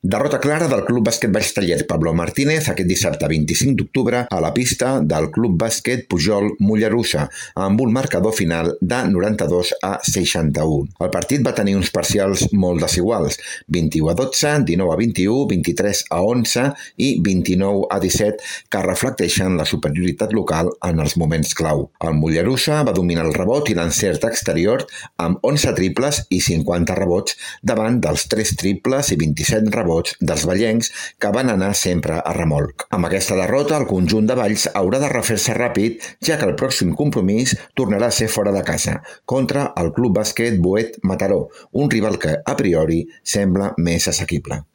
Derrota clara del Club Bàsquet Baix-Taller Pablo Martínez aquest dissabte 25 d'octubre a la pista del Club Bàsquet Pujol Mollerussa amb un marcador final de 92-61. El partit va tenir uns parcials molt desiguals, 21-12, 19-21, 23-11 i 29-17, que reflecteixen la superioritat local en els moments clau. El Mollerussa va dominar el rebot i l'encert exterior amb 11 triples i 50 rebots davant dels 3 triples i 27 rebots dels vallencs, que van anar sempre a remolc. Amb aquesta derrota, el conjunt de Valls haurà de refer-se ràpid, ja que el pròxim compromís tornarà a ser fora de casa, contra el Club Bàsquet Boet Mataró, un rival que, a priori, sembla més assequible.